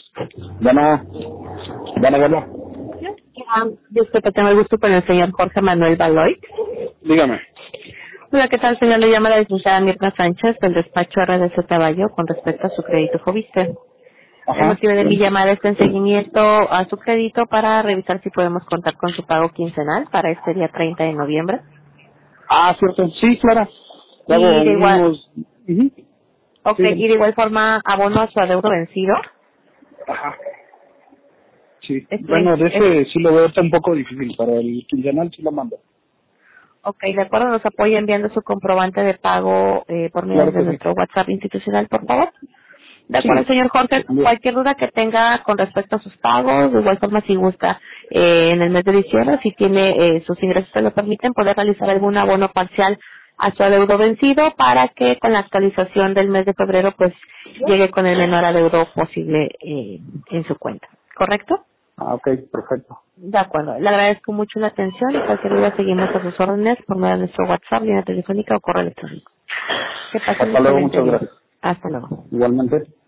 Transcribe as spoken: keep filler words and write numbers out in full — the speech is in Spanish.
Bueno, bueno, bueno. Ah, disculpe, tengo el gusto con el señor Jorge Manuel Baloy. Dígame. Hola, ¿qué tal, señor? Le llama la licenciada Mirna Sánchez del despacho R D C Caballo con respecto a su crédito Fobiste. El Ajá. motivo de mi llamada es en seguimiento a su crédito para revisar si podemos contar con su pago quincenal para este día treinta de noviembre. Ah, cierto. Sí, claro. Y Hago de igual, unos... Ujú. Sí, okay, y de igual forma abono a su adeudo vencido. ajá. Sí. Es, Bueno, de es, ese sí lo veo está un poco difícil, pero el quincenal sí lo mando. ok, de acuerdo, nos apoya enviando su comprobante de pago eh, por medio Claro de que sí. nuestro WhatsApp institucional, por favor. De acuerdo, Sí. señor Jorge, Bien. cualquier duda que tenga con respecto a sus pagos, de igual forma si gusta eh, en el mes de diciembre, si tiene eh, sus ingresos se lo permiten, poder realizar algún abono parcial a su adeudo vencido para que con la actualización del mes de febrero pues llegue con el menor adeudo posible eh, en su cuenta. ¿Correcto? Ah, ok, perfecto. De acuerdo. Le agradezco mucho la atención y cualquier duda seguimos a sus órdenes por medio de nuestro WhatsApp, línea telefónica o correo electrónico. Que pasen un Hasta luego, excelente muchas día. gracias. Hasta luego. Igualmente.